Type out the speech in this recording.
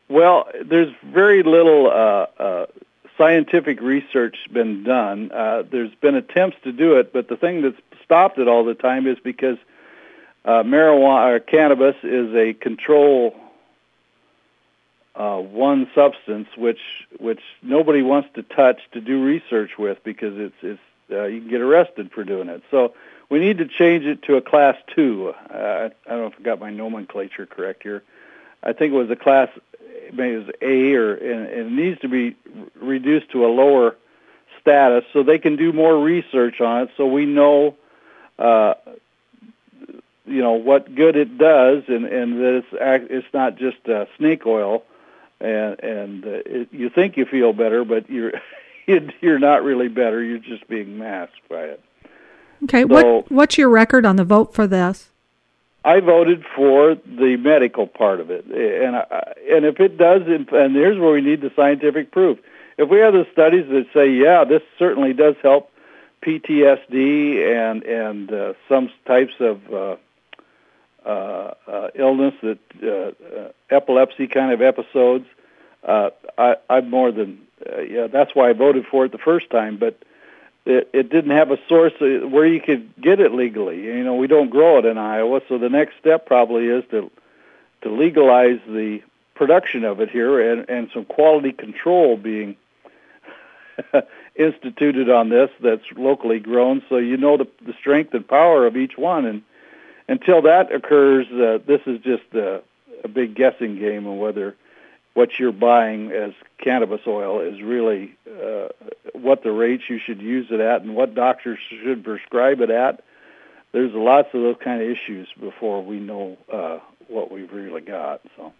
Well, there's very little scientific research been done. There's been attempts to do it, but the thing that's stopped it all the time is because marijuana or cannabis is a control one substance which nobody wants to touch to do research with because it's you can get arrested for doing it. So we need to change it to a class 2. I don't know if I got my nomenclature correct here. I think it was a class, maybe it was A, and it needs to be reduced to a lower status so they can do more research on it so we know what good it does and that it's not just snake oil and you think you feel better, but you're not really better. You're just being masked by it. Okay, so, what's your record on the vote for this? I voted for the medical part of it, and if it does, and here's where we need the scientific proof. If we have the studies that say, yeah, this certainly does help PTSD and some types of illness, that epilepsy kind of episodes, I'm more than that's why I voted for it the first time. But it didn't have a source where you could get it legally. We don't grow it in Iowa, so the next step probably is to legalize the production of it here and some quality control being instituted on this that's locally grown, so the strength and power of each one. And until that occurs, this is just a big guessing game on whether what you're buying as cannabis oil is really what the rates you should use it at and what doctors should prescribe it at. There's lots of those kind of issues before we know what we've really got. So.